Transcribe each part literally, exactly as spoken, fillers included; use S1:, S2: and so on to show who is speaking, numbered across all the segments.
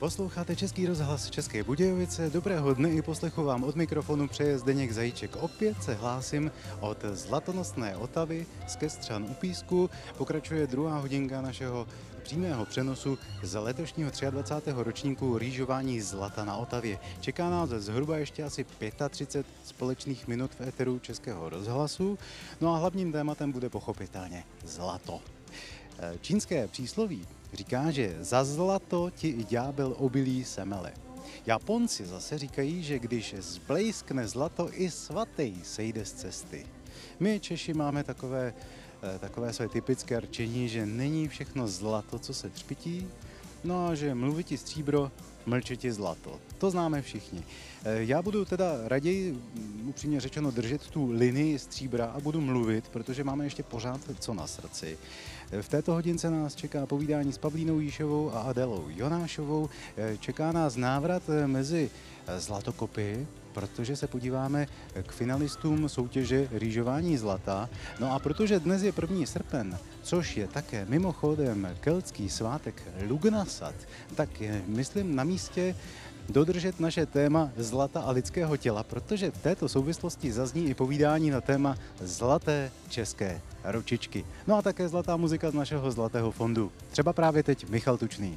S1: Posloucháte Český rozhlas České Budějovice. Dobrého dne i poslechu vám od mikrofonu přeje Zdeněk Zajíček. Opět se hlásím od zlatonosné Otavy z Kestřan u Písku. Pokračuje druhá hodinka našeho přímého přenosu z letošního dvacátého třetího ročníku rýžování zlata na Otavě. Čeká nás zhruba ještě asi třicet pět společných minut v éteru Českého rozhlasu. No a hlavním tématem bude pochopitelně zlato. Čínské přísloví říká, že za zlato ti i ďábel obilí semele. Japonci zase říkají, že když zblejskne zlato, i svatý sejde z cesty. My Češi máme takové, takové své typické rčení, že není všechno zlato, co se třpití, no a že mluviti stříbro, mlčeti zlato. To známe všichni. Já budu teda raději, upřímně řečeno, držet tu linii stříbra a budu mluvit, protože máme ještě pořád co na srdci. V této hodince nás čeká povídání s Pavlínou Jíšovou a Adélou Jonášovou. Čeká nás návrat mezi zlatokopy, protože se podíváme k finalistům soutěže rýžování zlata. No a protože dnes je první srpen, což je také mimochodem keltský svátek Lugnasat, tak je, myslím, na místě dodržet naše téma zlata a lidského těla, protože v této souvislosti zazní i povídání na téma zlaté české ručičky. No a také zlatá muzika z našeho zlatého fondu. Třeba právě teď Michal Tučný.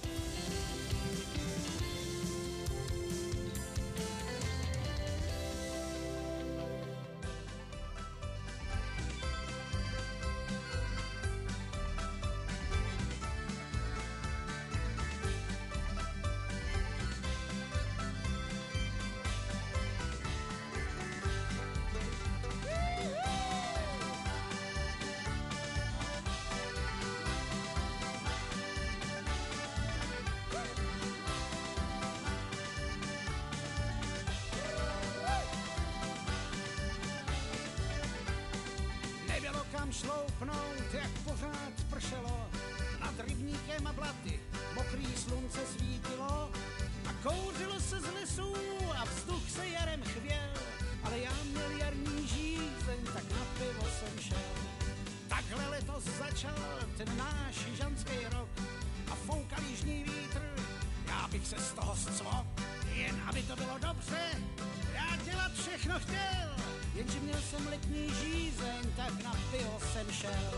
S2: Šloupnout, jak pořád pršelo, nad rybníkem a blaty mokrý slunce svítilo a kouřilo se z lesů a vzduch se jarem chvěl, ale já měl jarní žízeň, tak na pivo jsem šel. Takhle letos začal ten náš jižanský rok a foukal jižní vítr, já bych se z toho scvok, jen aby to bylo dobře, já dělat všechno chtěl. Jenže měl jsem letní žízeň, tak na pivo jsem šel.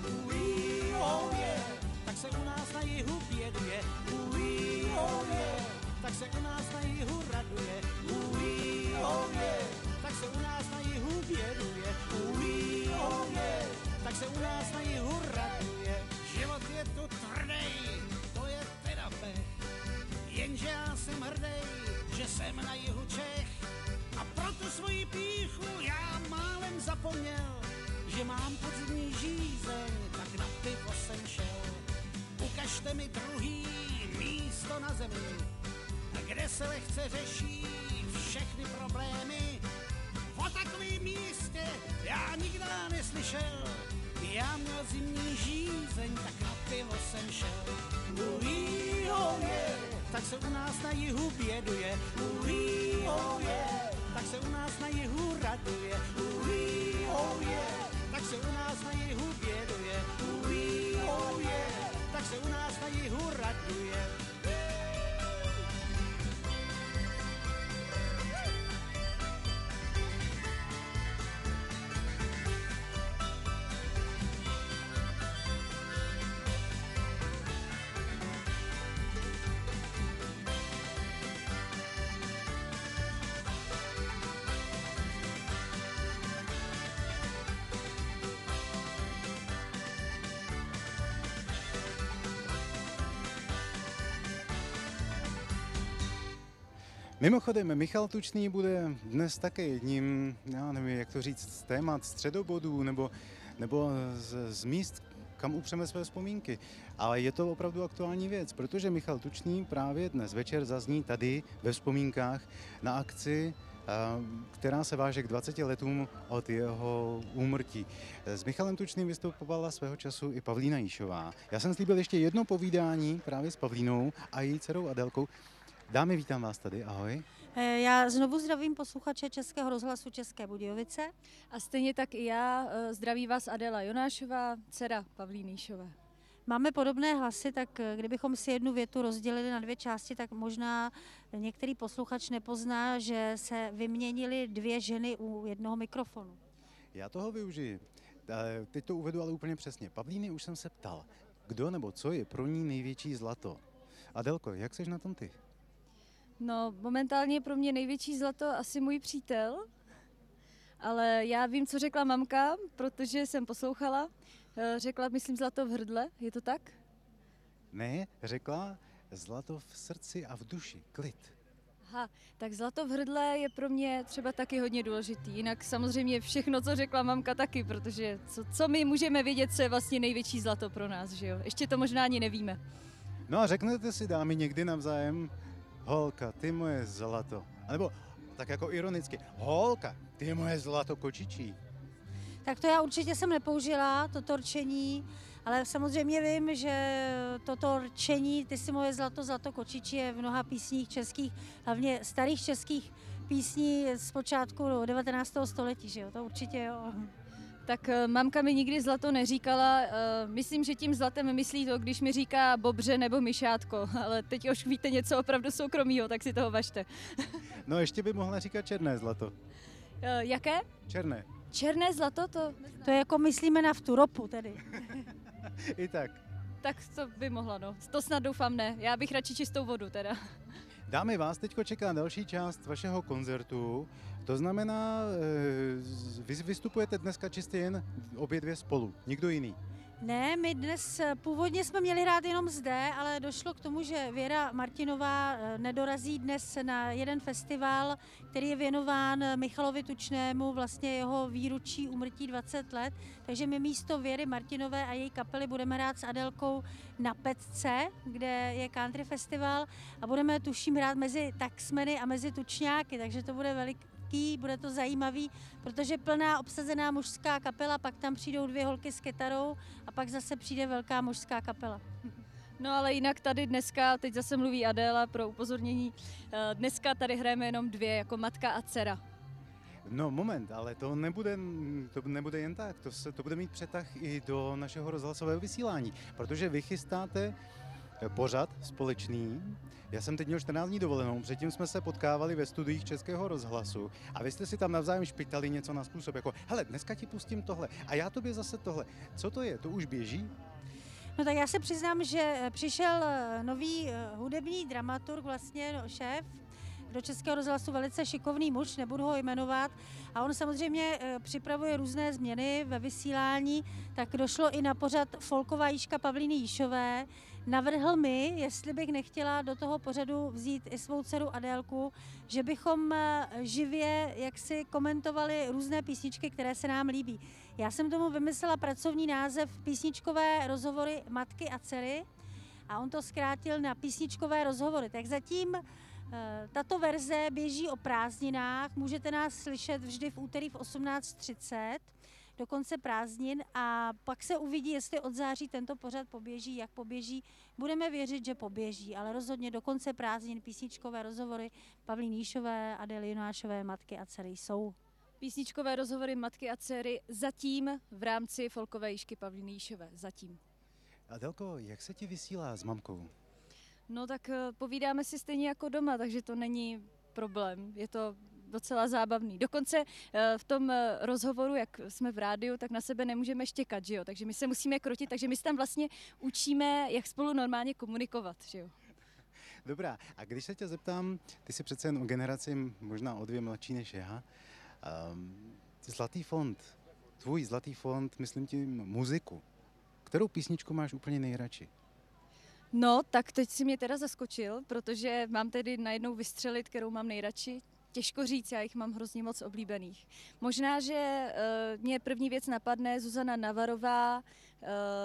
S2: Uí, oh yeah, tak se u nás na jihu běduje. Uí, oh yeah, tak se u nás na jihu raduje. Uí, oh yeah, tak se u nás na jihu běduje. Uí, oh yeah, tak se u nás na jihu raduje. Život je tu tvrdej, to je teda pech. Jenže já jsem hrdej, že jsem na jihu Čech. A proto svoji pýchu já málem zapomněl, že mám podzimní žízeň, tak na pivo jsem šel. Ukažte mi druhý místo na zemi, kde se lehce řeší všechny problémy. O takovém místě já nikdy neslyšel, já měl zimní žízeň, tak na pivo jsem šel. Uí, oh yeah, tak se u nás na jihu běduje. Uí, oh yeah, tak se u nás na jihu raduje. Uí, oh yeah, tak se u nás na jihu běduje. Uí, oh yeah, tak se u nás na jihu raduje.
S1: Mimochodem, Michal Tučný bude dnes také jedním, já nevím, jak to říct, z témat středobodů nebo, nebo z, z míst, kam upřeme své vzpomínky. Ale je to opravdu aktuální věc, protože Michal Tučný právě dnes večer zazní tady ve vzpomínkách na akci, která se váže k dvaceti letům od jeho úmrtí. S Michalem Tučným vystupovala svého času i Pavlína Jíšová. Já jsem slíbil ještě jedno povídání právě s Pavlínou a její dcerou Adélkou. Dámy, vítám vás tady, ahoj.
S3: Já znovu zdravím posluchače Českého rozhlasu České Budějovice.
S4: A stejně tak i já zdraví vás Adéla Jonášová, dcera Pavlíny Jíšové.
S3: Máme podobné hlasy, tak eh, kdybychom si jednu větu rozdělili na dvě části, tak možná některý posluchač nepozná, že se vyměnily dvě ženy u jednoho mikrofonu.
S1: Já toho využiji. Eh, Teď to uvedu ale úplně přesně. Pavlíny už jsem se ptal, kdo nebo co je pro ní největší zlato. Adelko, jak seš na tom ty?
S4: No, momentálně je pro mě největší zlato asi můj přítel, ale já vím, co řekla mamka, protože jsem poslouchala. Eh, Řekla, myslím, zlato v hrdle, je to tak?
S1: Ne, řekla zlato v srdci a v duši, klid.
S4: Aha, tak zlato v hrdle je pro mě třeba taky hodně důležitý. Jinak samozřejmě všechno, co řekla mamka taky, protože co, co my můžeme vědět, co je vlastně největší zlato pro nás, že jo? Ještě to možná ani nevíme.
S1: No a řeknete si, dámy, někdy navzájem, holka, ty moje zlato. A nebo tak jako ironicky, holka, ty moje zlato kočičí.
S3: Tak to já určitě jsem nepoužila, toto rčení, ale samozřejmě vím, že toto rčení, ty si moje zlato, zlato kočičí, je v mnoha písních českých, hlavně starých českých písní z počátku devatenáctého století, že jo, to určitě jo.
S4: Tak eh, mamka mi nikdy zlato neříkala, eh, myslím, že tím zlatem myslí to, když mi říká bobře nebo myšátko, ale teď už víte něco opravdu soukromýho, tak si toho važte.
S1: No ještě by mohla říkat černé zlato.
S4: Eh, Jaké?
S1: Černé.
S4: Černé zlato to?
S3: To je jako myslíme naftu, ropu tedy.
S1: I tak.
S4: Tak to by mohla, no. To snad doufám ne. Já bych radši čistou vodu teda.
S1: Dámy, vás teď čeká další část vašeho koncertu. To znamená, eh, vy vystupujete dneska čistě jen obě dvě spolu, nikdo jiný.
S3: Ne, my dnes, původně jsme měli hrát jenom zde, ale došlo k tomu, že Věra Martinová eh, nedorazí dnes na jeden festival, který je věnován Michalovi Tučnému, vlastně jeho výročí úmrtí dvacet let. Takže my místo Věry Martinové a její kapely budeme hrát s Adelkou na Petce, kde je country festival, a budeme tuším hrát mezi taxmeny a mezi tučňáky, takže to bude veliký. Bude to zajímavý, protože plná obsazená mužská kapela, pak tam přijdou dvě holky s kytarou a pak zase přijde velká mužská kapela.
S4: No ale jinak tady dneska, teď zase mluví Adéla pro upozornění, eh, dneska tady hrajeme jenom dvě, jako matka a dcera.
S1: No moment, ale to nebude, to nebude jen tak, to, se, to bude mít přetah i do našeho rozhlasového vysílání, protože vy chystáte pořad společný. Já jsem teď měl čtrnáct dní dovolenou, předtím jsme se potkávali ve studiích Českého rozhlasu a vy jste si tam navzájem špitali něco na způsob, jako hele, dneska ti pustím tohle a já tobě zase tohle. Co to je? To už běží?
S3: No tak já se přiznám, že přišel nový hudební dramaturg, vlastně no, šéf do Českého rozhlasu, velice šikovný muž, nebudu ho jmenovat, a on samozřejmě připravuje různé změny ve vysílání, tak došlo i na pořad folková jížka Pavlíny Jíšové. Navrhl mi, jestli bych nechtěla do toho pořadu vzít i svou dceru Adélku, že bychom živě jaksi komentovali různé písničky, které se nám líbí. Já jsem tomu vymyslela pracovní název Písničkové rozhovory matky a dcery a on to zkrátil na Písničkové rozhovory. Tak zatím tato verze běží o prázdninách, můžete nás slyšet vždy v úterý v osmnáct třicet do konce prázdnin a pak se uvidí, jestli od září tento pořad poběží, jak poběží. Budeme věřit, že poběží, ale rozhodně do konce prázdnin písničkové rozhovory Pavlíny Jíšové, Adély Jonášové, matky a dcery jsou.
S4: Písničkové rozhovory matky a dcery zatím v rámci folkové jížky Pavlíny Jíšové. Zatím.
S1: Adelko, jak se ti vysílá s mamkou?
S4: No tak eh, povídáme si stejně jako doma, takže to není problém. Je to docela zábavný. Dokonce eh, v tom eh, rozhovoru, jak jsme v rádiu, tak na sebe nemůžeme štěkat, že jo? Takže my se musíme krotit, takže my se tam vlastně učíme, jak spolu normálně komunikovat, že jo?
S1: Dobrá, a když se tě zeptám, ty jsi přece jen o generaci možná o dvě mladší než já, um, Zlatý fond, tvůj Zlatý fond, myslím tím muziku. Kterou písničku máš úplně nejradši?
S4: No, tak teď si mě teda zaskočil, protože mám tedy najednou vystřelit, kterou mám nejradši. Těžko říct, já jich mám hrozně moc oblíbených. Možná, že uh, mě první věc napadne Zuzana Navarová, uh,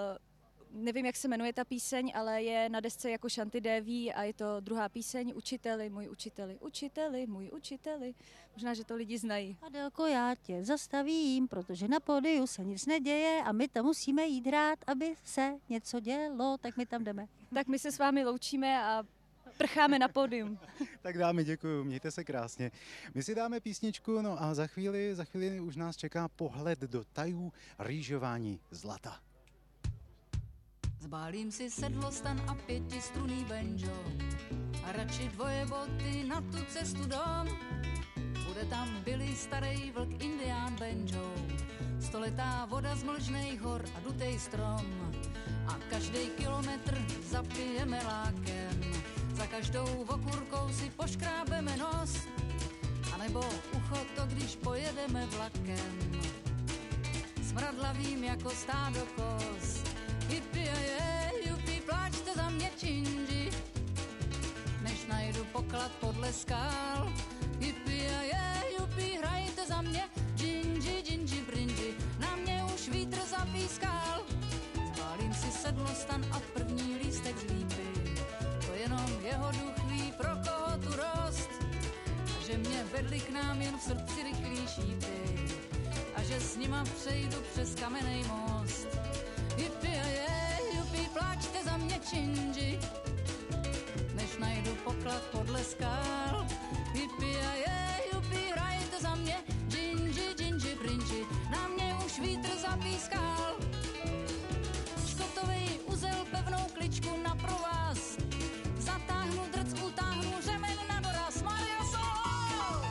S4: nevím, jak se jmenuje ta píseň, ale je na desce jako Šanty Déví a je to druhá píseň Učiteli, můj učiteli, učiteli, můj učiteli. Možná, že to lidi znají.
S3: Adelko, já tě zastavím, protože na pódiu se nic neděje a my tam musíme jít hrát, aby se něco dělo, tak my tam jdeme.
S4: Tak my se s vámi loučíme a prcháme na pódium.
S1: Tak dámy, děkuju, mějte se krásně. My si dáme písničku, no a za chvíli, za chvíli už nás čeká pohled do tajů rýžování zlata.
S5: Zbálím si sedlostan a pětistrunný banjo a radši dvoje boty na tu cestu dom. Bude tam Billy, starý vlk, indián banjo, stoletá voda z mlžnej hor a dutej strom. A každý kilometr zapijeme lákem, za každou okurkou si poškrábeme nos, anebo ucho to, když pojedeme vlakem. Smradlavým jako stádo kos, hippie je, jupi, pláčte za mě činži, než najdu poklad podle skál. Hippie je, jupi, hrajte za mě, džinži, džinži, brinži, na mě už vítr zapískal. Spálím si sedlostan a první lístek z lípy, to jenom jeho duch ví, pro koho tu rost. A že mě vedli k nám jen v srdci rychlý šípy, a že s nima přejdu přes kamenej most. Hippie je, jupi, pláčte za mě činži, než najdu poklad podle skál. Hippie je, jupi, hrajte za mě, džinži, džinži, brinži, na mě už vítr zapískal. Škotovej uzel pevnou kličku na provaz, zatáhnu drc, utáhnu řemen na doraz, Maria Sol!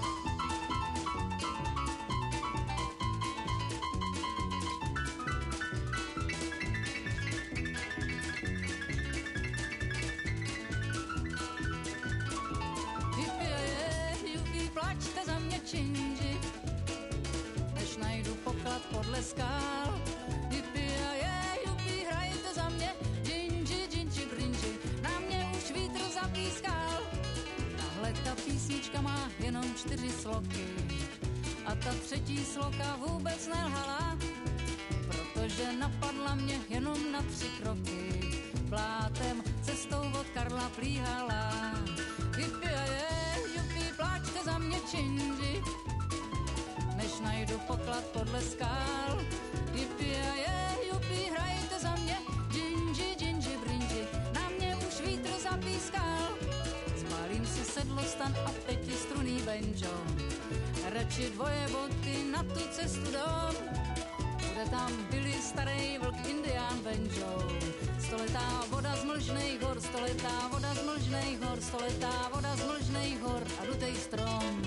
S5: Hippie je, jupi, plačte za mě činži, než najdu poklad podle skál. Hippie je, jupi, hrajte za mě, džinži, džinži, brinži, na mě už vítr zapískal. Tahle ta písnička má jenom čtyři sloky a ta třetí sloka vůbec nelhala, protože napadla mě jenom na tři kroky, plátem cestou od Karla Plíhala. Hippie je, jupi, pláčte za mě činži, než najdu poklad podle skál. Hippie je, jupi, hrajte za mě, džinži, džinži, brinži, na mě už vítr zapískal. Spálím si sedlostan a pětistrunný banjo, radši dvoje boty na tu cestu dom. Bude tam Billy, starý vlk, indián banjo, stoletá voda z mlžnej hor, stoletá voda z mlžnej hor, stoletá voda z mlžnej hor a dutej strom.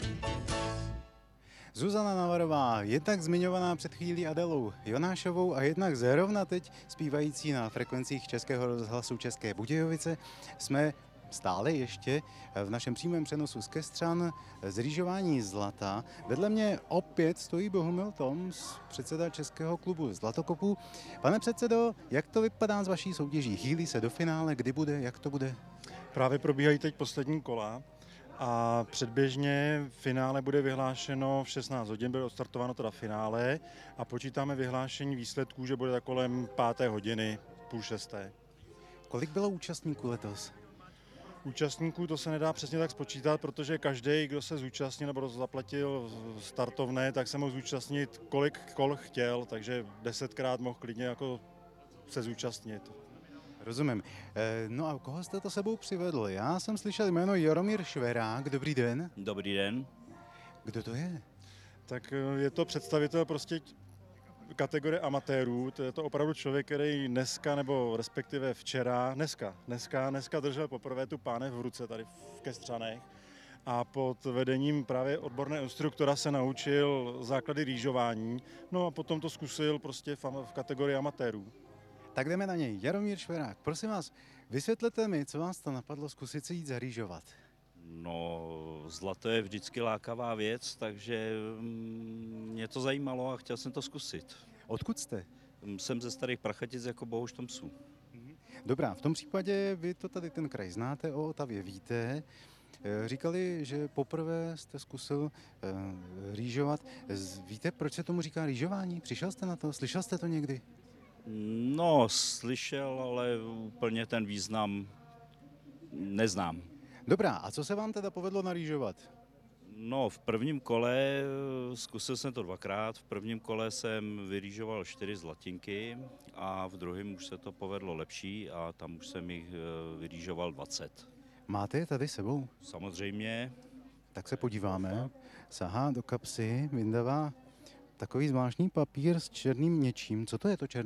S1: Zuzana Navarová, jednak zmiňovaná před chvílí Adelou Jonášovou a jednak zrovna teď zpívající na frekvencích Českého rozhlasu České Budějovice, jsme stále ještě v našem přímém přenosu z Kestřan z rýžování zlata. Vedle mě opět stojí Bohumil Toms, předseda Českého klubu Zlatokopů. Pane předsedo, jak to vypadá s vaší soutěží? Chýlí se do finále, kdy bude, jak to bude?
S6: Právě probíhají teď poslední kola a předběžně finále bude vyhlášeno v šestnáct hodin, bude odstartováno teda finále a počítáme vyhlášení výsledků, že bude tak kolem páté hodiny, půl šesté.
S1: Kolik bylo účastníků letos?
S6: Účastníků to se nedá přesně tak spočítat, protože každý, kdo se zúčastnil nebo zaplatil startovné, tak se mohl zúčastnit kolik kol chtěl, takže desetkrát mohl klidně jako se zúčastnit.
S1: Rozumím. No a koho jste to sebou přivedl? Já jsem slyšel jméno Jaromír Šverák. Dobrý den.
S7: Dobrý den.
S1: Kdo to je?
S6: Tak je to představitel prostě kategorie amatérů, to je to opravdu člověk, který dneska, nebo respektive včera, dneska, dneska, dneska držel poprvé tu pánev v ruce tady v Kestřanech a pod vedením právě odborného instruktora se naučil základy rýžování, no a potom to zkusil prostě v, v kategorii amatérů.
S1: Tak jdeme na něj. Jaromír Šverák, prosím vás, vysvětlete mi, co vás to napadlo zkusit se jít zarýžovat.
S7: No, zlato je vždycky lákavá věc, takže mě to zajímalo a chtěl jsem to zkusit.
S1: Odkud jste?
S7: Jsem ze Starých Prachatic jako Bohuš Tomsů.
S1: Dobrá, v tom případě vy to tady ten kraj znáte, o Otavě víte. Říkali, že poprvé jste zkusil uh, rýžovat. Víte, proč se tomu říká rýžování? Přišel jste na to? Slyšel jste to někdy?
S7: No, slyšel, ale úplně ten význam neznám.
S1: Dobrá, a co se vám teda povedlo narýžovat?
S7: No, v prvním kole, zkusil jsem to dvakrát, v prvním kole jsem vyrýžoval čtyři zlatinky a v druhém už se to povedlo lepší a tam už jsem jich vyrýžoval dvacet.
S1: Máte je tady sebou?
S7: Samozřejmě.
S1: Tak se podíváme. Sahá do kapsy, vyndává takový zvláštní papír s černým něčím. Co to je to černé?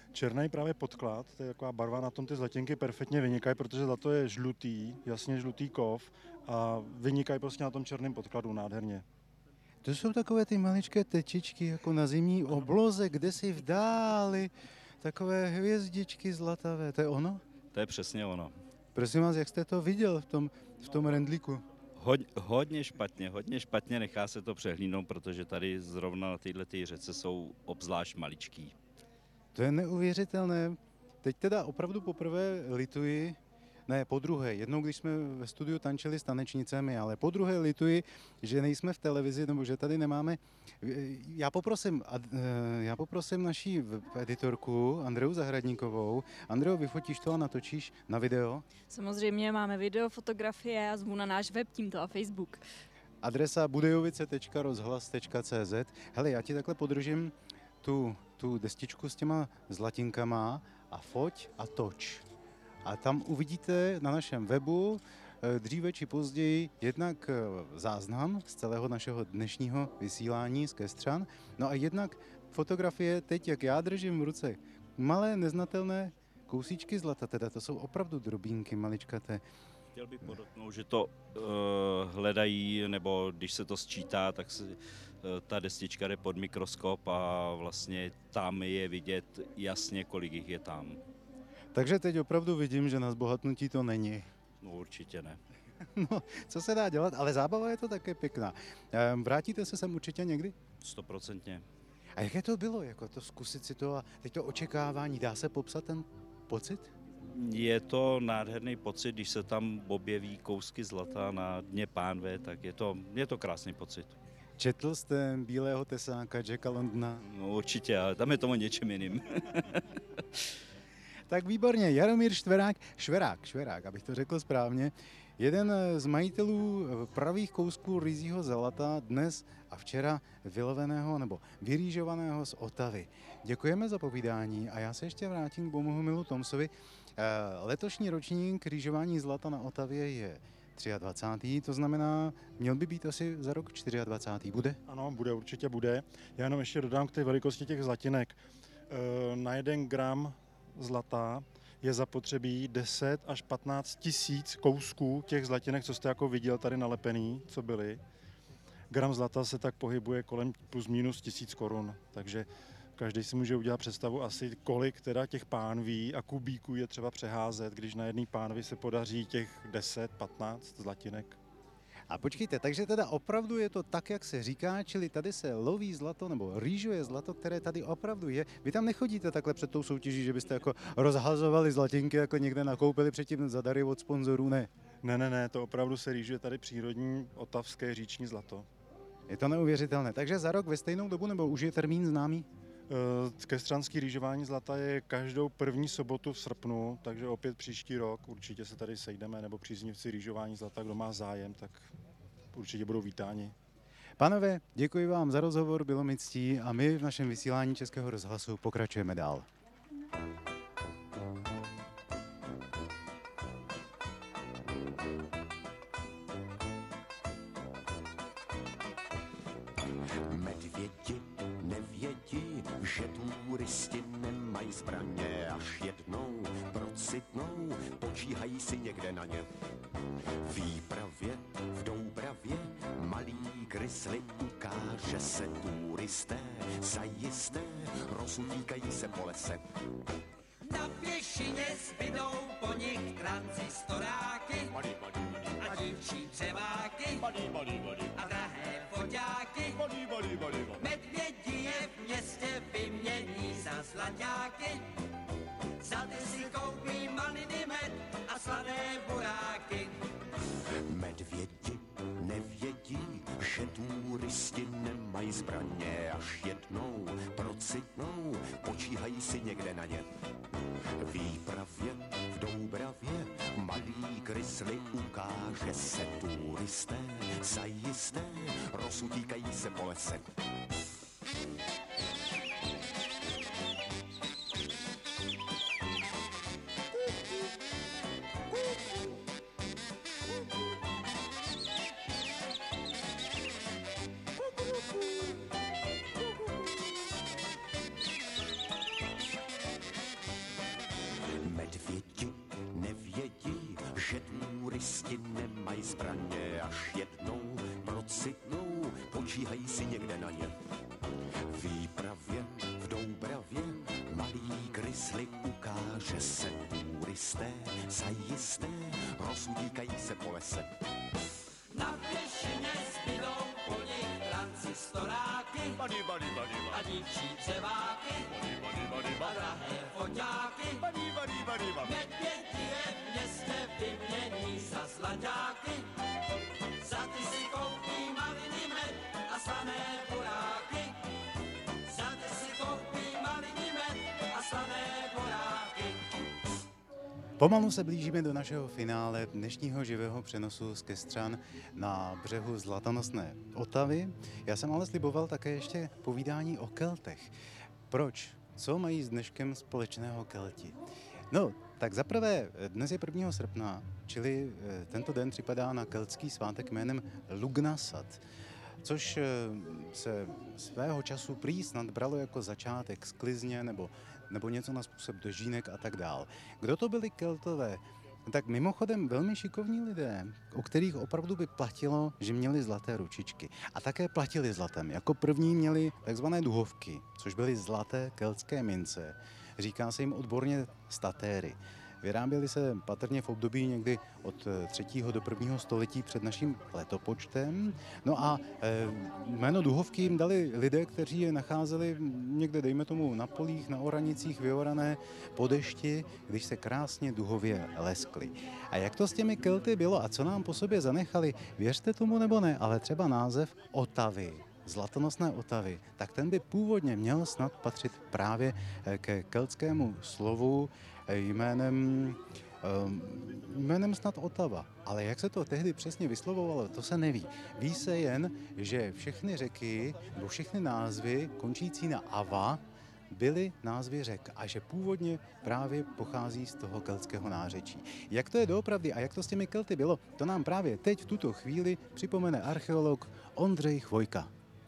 S6: Černý právě podklad, to je taková barva, na tom ty zlatinky perfektně vynikají, protože zlato je žlutý, jasně žlutý kov a vynikají prostě na tom černém podkladu nádherně.
S1: To jsou takové ty maličké tečičky, jako na zimní obloze, kde si v dáli, takové hvězdičky zlatavé, to je ono?
S7: To je přesně ono.
S1: Prosím vás, jak jste to viděl v tom, v tom rendlíku?
S7: Hod, hodně špatně, hodně špatně, nechá se to přehlídnout, protože tady zrovna na této řece jsou obzvlášť maličký.
S1: To je neuvěřitelné. Teď teda opravdu poprvé lituji, ne, po druhé, jednou, když jsme ve studiu tančili s tanečnicemi, ale po druhé lituji, že nejsme v televizi, nebo že tady nemáme. Já poprosím, já poprosím naší editorku Andreu Zahradníkovou. Andreo, vyfotíš to a natočíš na video?
S8: Samozřejmě máme video, fotografie a zvu na náš web tímto a Facebook.
S1: Adresa budejovice tečka rozhlas tečka cé zet. Hele, já ti takhle podržím tu, tu destičku s těma zlatinkama a foť a toč. A tam uvidíte na našem webu dříve či později jednak záznam z celého našeho dnešního vysílání z Kestřan, no a jednak fotografie teď, jak já držím v ruce, malé neznatelné kousíčky zlata, teda to jsou opravdu drobínky maličkaté.
S7: Chtěl bych podotknout, že to uh, hledají, nebo když se to sčítá, tak se, uh, ta destička jde pod mikroskop a vlastně tam je vidět jasně, kolik jich je tam.
S1: Takže teď opravdu vidím, že na zbohatnutí to není.
S7: No určitě ne.
S1: No, co se dá dělat, ale zábava je to také pěkná. Vrátíte se sem určitě někdy?
S7: Stoprocentně.
S1: A jaké to bylo, jako to zkusit si to a teď to očekávání, dá se popsat ten pocit?
S7: Je to nádherný pocit, když se tam objeví kousky zlata na dně pánve, tak je to, je to krásný pocit.
S1: Četl jste Bílého tesáka Jacka Londona?
S7: No určitě, ale tam je to o něčem jiným.
S1: Tak výborně, Jaromír Štverák, Šverák, Šverák, abych to řekl správně, jeden z majitelů pravých kousků ryzího zlata dnes a včera vyloveného nebo vyrýžovaného z Otavy. Děkujeme za povídání a já se ještě vrátím k Bohumilu Tomsovi. Letošní ročník rýžování zlata na Otavě je dvacátý třetí, to znamená, měl by být asi za rok dvacátý čtvrtý Bude?
S6: Ano, bude, určitě bude. Já jenom ještě dodám k té velikosti těch zlatinek. Na jeden gram zlata je zapotřebí deset až patnáct tisíc kousků těch zlatinek, co jste jako viděl tady nalepený, co byly. Gram zlata se tak pohybuje kolem plus minus tisíc korun, takže každý si může udělat představu asi, kolik teda těch pánví a kubíků je třeba přeházet, když na jedné pánvi se podaří těch deset patnáct zlatinek.
S1: A počkejte, takže teda opravdu je to tak, jak se říká, čili tady se loví zlato nebo rýžuje zlato, které tady opravdu je. Vy tam nechodíte takhle před tou soutěží, že byste jako rozhazovali zlatinky, jako někde nakoupili předtím za dary od sponzorů, ne?
S6: Ne, ne, ne, to opravdu se rýžuje tady přírodní otavské říční zlato.
S1: Je to neuvěřitelné. Takže za rok ve stejnou dobu, nebo už je termín známý?
S6: Kestřanský rýžování zlata je každou první sobotu v srpnu, takže opět příští rok určitě se tady sejdeme, nebo příznivci rýžování zlata, kdo má zájem, tak určitě budou vítáni.
S1: Pánové, děkuji vám za rozhovor, bylo mi ctí a my v našem vysílání Českého rozhlasu pokračujeme dál.
S9: Medvědi nevědí, že turisti nemají zbraně, až jednou procitnou, počíhají si někde na ně. V výpravě, v Doubravě, malý krysli ukáže se turisté, zajisté rozutíkají se po lese.
S2: Na pěšině zbydou po nich transistoráky a dívčí třeváky a drahé foťáky. Medvědi je v městě vymění za zlaťáky, za ty si koupí maliny med a sladé buráky.
S9: Medvědi nevědí, že turisti nemají zbraně, až jednou procitnou, počíhají si někde na ně. V výpravě, v Doubravě, malý krysli ukáže se turisté, zajisté rozutíkají se po lese. Medvědi nevědí, že turisti nemají zbraně, až jednou procitnou, počíhají si někde na ně. V výpravě v Doubravě malý grisly ukáže se, turisté zajisté rozlíkají se po lese.
S10: Na pěšině zbydou po nich transistoráky a dívčí dřeváky a drahé foťáky. Medvědi je v městě vymění za zlaťáky, za ty si koupí maliny med a slané buráky. Za ty si koupí maliny med a slané buráky.
S1: Pomalu se blížíme do našeho finále dnešního živého přenosu z Kestřan na břehu Zlatonosné Otavy. Já jsem ale sliboval také ještě povídání o Keltech. Proč? Co mají s dneškem společného Kelti? No, tak zaprvé dnes je prvního srpna, čili tento den připadá na keltský svátek jménem Lugnasad, což se svého času prý snad bralo jako začátek sklizně nebo, nebo něco na způsob dožínek a tak dál. Kdo to byli Keltové? Tak mimochodem velmi šikovní lidé, o kterých opravdu by platilo, že měli zlaté ručičky. A také platili zlatem. Jako první měli takzvané duhovky, což byly zlaté keltské mince. Říká se jim odborně statéry. Vyráběly se patrně v období někdy od třetího do prvního století před naším letopočtem. No a jméno duhovky jim dali lidé, kteří je nacházeli někde, dejme tomu, na polích, na oranicích, vyorané po dešti, když se krásně duhově leskly. A jak to s těmi Kelty bylo a co nám po sobě zanechali, věřte tomu nebo ne, ale třeba název Otavy, Zlatonosné Otavy, tak ten by původně měl snad patřit právě ke keltskému slovu jménem, jménem snad Otava. Ale jak se to tehdy přesně vyslovovalo, to se neví. Ví se jen, že všechny řeky, nebo všechny názvy končící na ava, byly názvy řek a že původně právě pochází z toho keltského nářečí. Jak to je doopravdy a jak to s těmi Kelty bylo, to nám právě teď v tuto chvíli připomene archeolog Ondřej Chvojka.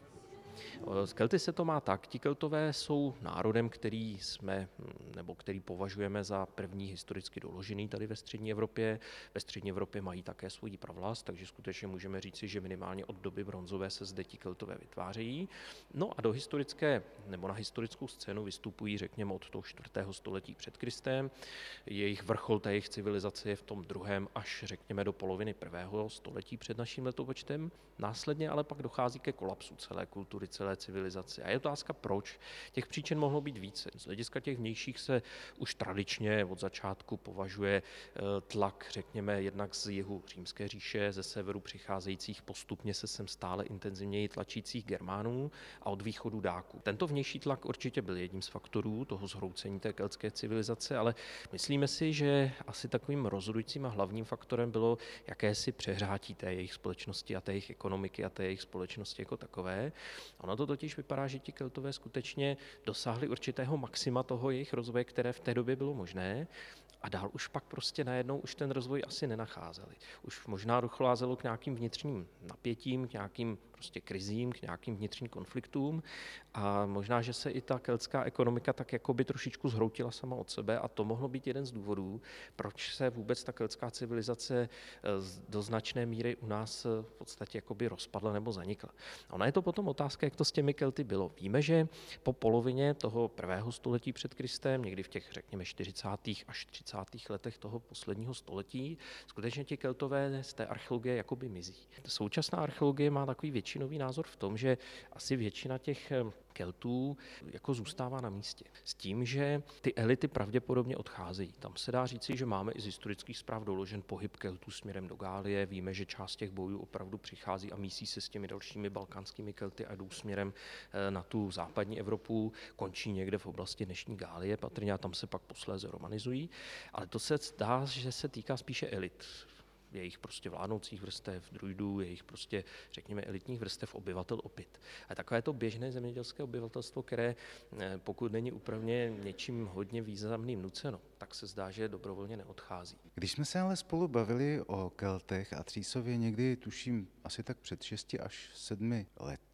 S11: Z Kelty se to má tak. Ti Keltové jsou národem, který jsme, nebo který považujeme za první historicky doložený tady ve střední Evropě. Ve střední Evropě mají také svoji pravlast, takže skutečně můžeme říci, že minimálně od doby bronzové se zde ti Keltové vytvářejí. No a do historické, nebo na historickou scénu vystupují, řekněme, od toho čtvrtého století před Kristem. Jejich vrchol té jejich civilizace je v tom druhém až, řekněme, do poloviny prvého století před naším letopočtem. Následně ale pak dochází ke kolapsu celé kultury, celé civilizaci. A je otázka, proč. Těch příčin mohlo být více. Z hlediska těch vnějších se už tradičně od začátku považuje tlak, řekněme, jednak z jihu Římské říše, ze severu přicházejících postupně se sem stále intenzivněji tlačících Germánů a od východu Dáků. Tento vnější tlak určitě byl jedním z faktorů toho zhroucení té keltské civilizace, ale myslíme si, že asi takovým rozhodujícím a hlavním faktorem bylo jakési přehrátí té jejich společnosti a té jejich ekonomiky a té jejich společnosti jako takové. Ono to totiž vypadá, že ti Keltové skutečně dosáhli určitého maxima toho jejich rozvoje, které v té době bylo možné, a dál už pak prostě najednou už ten rozvoj asi nenacházeli. Už možná docházelo k nějakým vnitřním napětím, k nějakým prostě krizím, k nějakým vnitřním konfliktům a možná, že se i ta keltská ekonomika tak jako by trošičku zhroutila sama od sebe a to mohlo být jeden z důvodů, proč se vůbec ta keltská civilizace do značné míry u nás v podstatě jako by rozpadla nebo zanikla. Ona je to potom otázka, jak to s těmi Kelty bylo. Víme, že po polovině toho prvého století před Kristem, někdy v těch, řekněme, čtyřicátých až třicátých letech toho posledního století, skutečně ti Keltové z té archeologie jakoby mizí. Současná archeologie má takový většinový názor v tom, že asi většina těch Keltů jako zůstává na místě. S tím, že ty elity pravděpodobně odcházejí. Tam se dá říci, že máme i z historických zpráv doložen pohyb Keltů směrem do Gálie. Víme, že část těch bojů opravdu přichází a mísí se s těmi dalšími balkánskými Kelty a jdou směrem na tu západní Evropu, končí někde v oblasti dnešní Gálie patrně a tam se pak posléze romanizují. Ale to se zdá, že se týká spíše elit. Jejich prostě vládnoucích vrstev, druidů, jejich prostě, řekněme, elitních vrstev obyvatel opět. A takové to běžné zemědělské obyvatelstvo, které pokud není úplně něčím hodně významným nuceno, tak se zdá, že dobrovolně neodchází.
S1: Když jsme se ale spolu bavili o Keltech a Třísově někdy, tuším, asi tak před šesti až sedmi lety,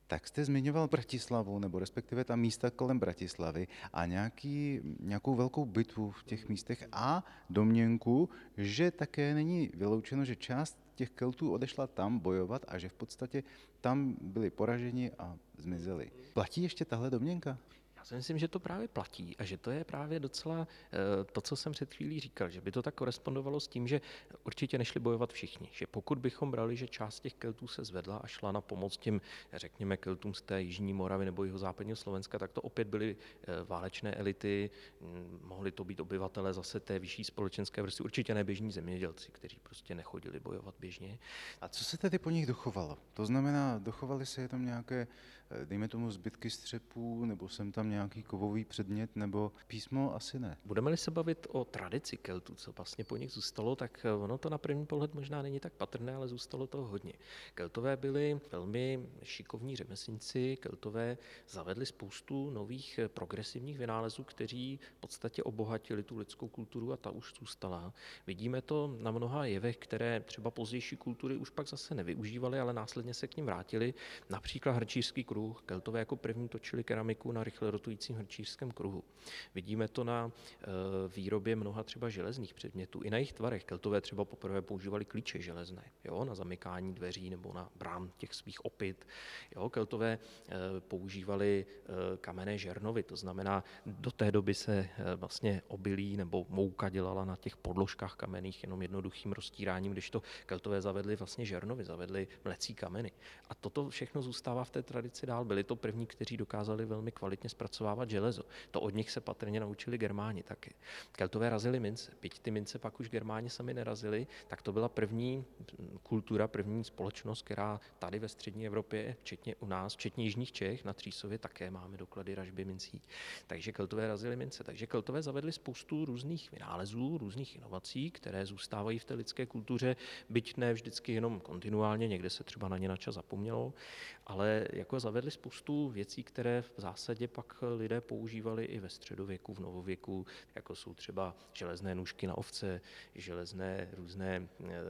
S1: Tak jste zmiňoval Bratislavu, nebo respektive ta místa kolem Bratislavy a nějaký, nějakou velkou bitvu v těch místech a domněnku, že také není vyloučeno, že část těch Keltů odešla tam bojovat a že v podstatě tam byli poraženi a zmizeli. Platí ještě tahle domněnka?
S11: Já si myslím, že to právě platí a že to je právě docela to, co jsem před chvílí říkal, že by to tak korespondovalo s tím, že určitě nešli bojovat všichni. Že pokud bychom brali, že část těch Keltů se zvedla a šla na pomoc těm, řekněme, Keltům z té jižní Moravy nebo jihozápadního Slovenska, tak to opět byly válečné elity, mohli to být obyvatelé zase té vyšší společenské vrstvy, určitě ne běžní zemědělci, kteří prostě nechodili bojovat běžně.
S1: A co se tedy po nich dochovalo? To znamená, dochovaly se tam nějaké, dejme tomu, zbytky střepů, nebo jsem tam nějaký kovový předmět, nebo písmo? Asi ne.
S11: Budeme-li se bavit o tradici Keltů, co vlastně po nich zůstalo, tak ono to na první pohled možná není tak patrné, ale zůstalo toho hodně. Keltové byli velmi šikovní řemeslníci, Keltové zavedli spoustu nových progresivních vynálezů, kteří v podstatě obohatili tu lidskou kulturu a ta už zůstala. Vidíme to na mnoha jevech, které třeba pozdější kultury už pak zase nevyužívaly, ale následně se k nim vrátili. Například hrčířský kruh. Keltové jako první točili keramiku na rychle rotujícím hrčířském kruhu. Vidíme to na e, výrobě mnoha třeba železných předmětů. I na jejich tvarech. Keltové třeba poprvé používali klíče železné, jo, na zamykání dveří nebo na brán těch svých opit. Jo, Keltové e, používali e, kamenné žernovy, to znamená, do té doby se e, vlastně obilí nebo mouka dělala na těch podložkách kamenných jenom jednoduchým roztíráním, když to Keltové zavedli vlastně žernovy, zavedli mlecí kameny. A toto všechno zůstává v té tradici dál. Byli to první, kteří dokázali velmi kvalitně zpracovávat železo. To od nich se patrně naučili Germáni taky. Keltové razili mince. Byť ty mince pak už Germáni sami nerazili, tak to byla první kultura, první společnost, která tady ve střední Evropě, včetně u nás, včetně jižních Čech, na Třísově také máme doklady ražby mincí. Takže Keltové razili mince. Takže Keltové zavedli spoustu různých vynálezů, různých inovací, které zůstávají v té lidské kultuře, byť ne vždycky jenom kontinuálně, někde se třeba na ně na čas zapomnělo, ale jako zavedli spoustu věcí, které v zásadě pak lidé používali i ve středověku, v novověku, jako jsou třeba železné nůžky na ovce, železné různé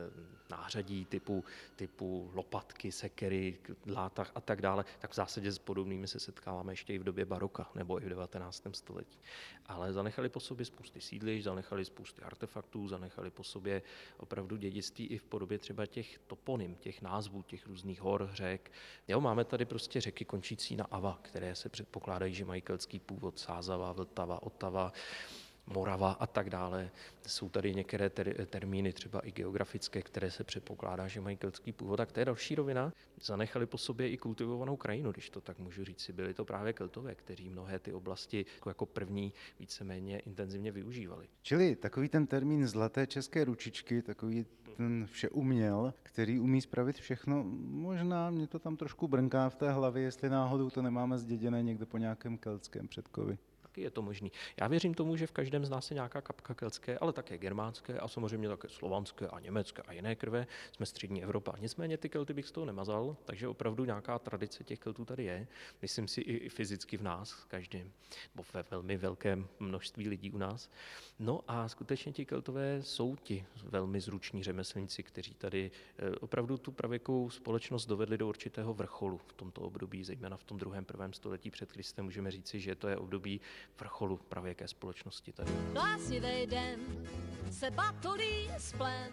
S11: nářadí typu, typu lopatky, sekery, látah a tak dále, tak v zásadě s podobnými se setkáváme ještě i v době baroka nebo i v devatenáctém století. Ale zanechali po sobě spousty sídlišť, zanechali spousty artefaktů, zanechali po sobě opravdu dědictví i v podobě třeba těch toponym, těch názvů, těch různých hor, řek. Jo, máme tady prostě řeky končící na Ava, které se předpokládají, že mají keltský původ, Sázava, Vltava, Otava, Morava a tak dále. Jsou tady některé ter- termíny, třeba i geografické, které se předpokládá, že mají keltský původ. Tak to je další rovina. Zanechali po sobě i kultivovanou krajinu, když to tak můžu říct. Byli to právě Keltové, kteří mnohé ty oblasti jako první víceméně intenzivně využívali.
S1: Čili takový ten termín zlaté české ručičky, takový ten všeuměl, který umí spravit všechno, možná mě to tam trošku brnká v té hlavě, jestli náhodou to nemáme zděděné někde po nějakém keltském předkovi.
S11: Taky je to možný. Já věřím tomu, že v každém z nás je nějaká kapka keltské, ale také germánské a samozřejmě také slovanské a německé a jiné krve. Jsme střední Evropa. Nicméně ty Kelty bych z toho nemazal, takže opravdu nějaká tradice těch Keltů tady je. Myslím si i fyzicky v nás, každém, nebo ve velmi velkém množství lidí u nás. No a skutečně ti Keltové jsou ti velmi zruční řemeslníci, kteří tady opravdu tu pravěkou společnost dovedli do určitého vrcholu v tomto období, zejména v tom druhém, prvém století před Kristem. Můžeme říci, že to je období vrcholu pravěké společnosti tady.
S5: Bláznivý den se batolí splen,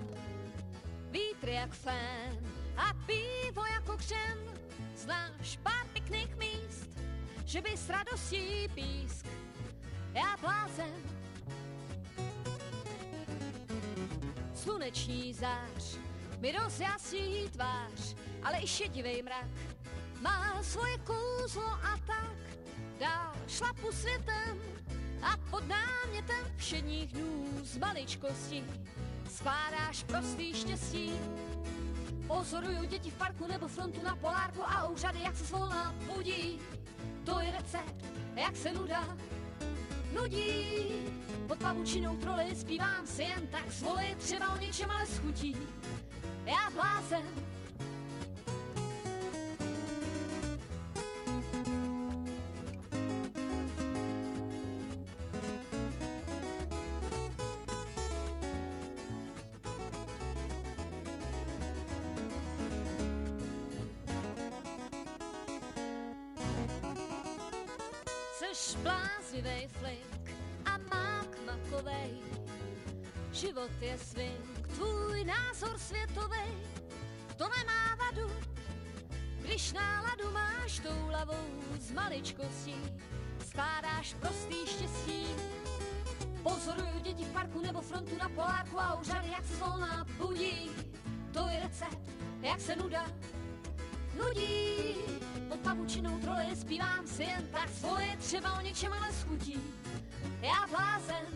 S5: vítr jak fén a pivo jako křen. Znáš pár pěkných míst, že by s radostí písk, já blázen. Sluneční zář mi rozjasní tvář, ale i šedivej mrak má svoje kouzlo a tak dál šlapu světem a pod námětem všedních dnů z maličkosti skládáš prostý štěstí. Pozoruju děti v parku nebo frontu na polárku a úřady, jak se zvolna budí. To je recept, jak se nuda nudí. Pod pavučinou troli zpívám si jen tak svoli, třeba o něčem ale schutí. Já blázen. Seš bláznivej flink a mák makovej. Život je svink, tvůj názor světovej. To nemá vadu, když náladu máš toulavou z maličkostí. Skládáš prostý štěstí. Pozoruju děti v parku nebo frontu na Poláku a úřady, jak se zvolná budí. To je recept, jak se nuda nudí. Pod pavučinou troje zpívám si jen tak svoje, třeba o něčem ale schutí. Já blázen,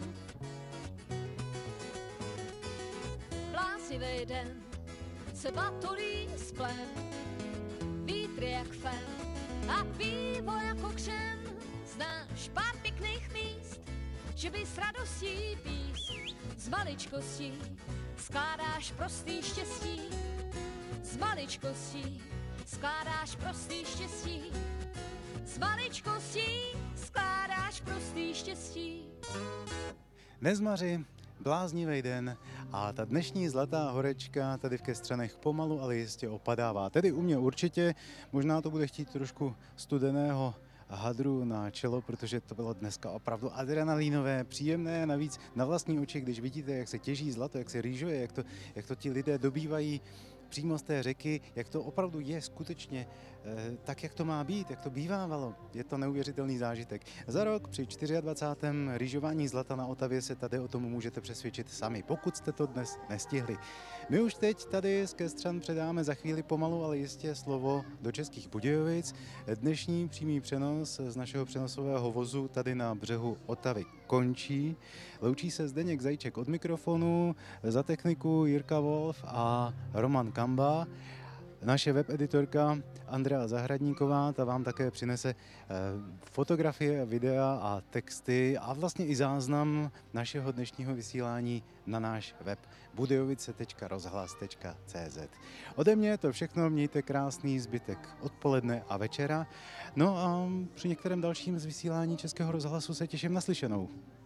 S5: bláznivej den, se batolí z plen, vítry jak fen a pivo jako křen. Znáš pár pěkných míst, že by s radostí píst z maličkostí skládáš prostý štěstí. Z maličkostí skládáš prostý štěstí. Z maličkostí skládáš prostý štěstí.
S1: Nezmaři, bláznivý den a ta dnešní zlatá horečka tady v Kestřanech pomalu, ale jistě opadává. Tedy u mě určitě, možná to bude chtít trošku studeného hadru na čelo, protože to bylo dneska opravdu adrenalínové, příjemné, navíc na vlastní oči, když vidíte, jak se těží zlato, jak se rýžuje, jak to, jak to ti lidé dobývají přímo z té řeky, jak to opravdu je skutečně eh, tak, jak to má být, jak to bývávalo. Je to neuvěřitelný zážitek. Za rok při dvacátém čtvrtém rýžování zlata na Otavě se tady o tom můžete přesvědčit sami, pokud jste to dnes nestihli. My už teď tady z Kestřan předáme za chvíli pomalu, ale jistě slovo do Českých Budějovic. Dnešní přímý přenos z našeho přenosového vozu tady na břehu Otavy končí. Loučí se Zdeněk Zajíček od mikrofonu, za techniku Jirka Wolf a Roman Kamba. Naše webeditorka Andrea Zahradníková, ta vám také přinese fotografie, videa a texty a vlastně i záznam našeho dnešního vysílání na náš web budějovice tečka rozhlas tečka cé zet. Ode mě to všechno, mějte krásný zbytek odpoledne a večera. No a při některém dalším z vysílání Českého rozhlasu se těším na slyšenou.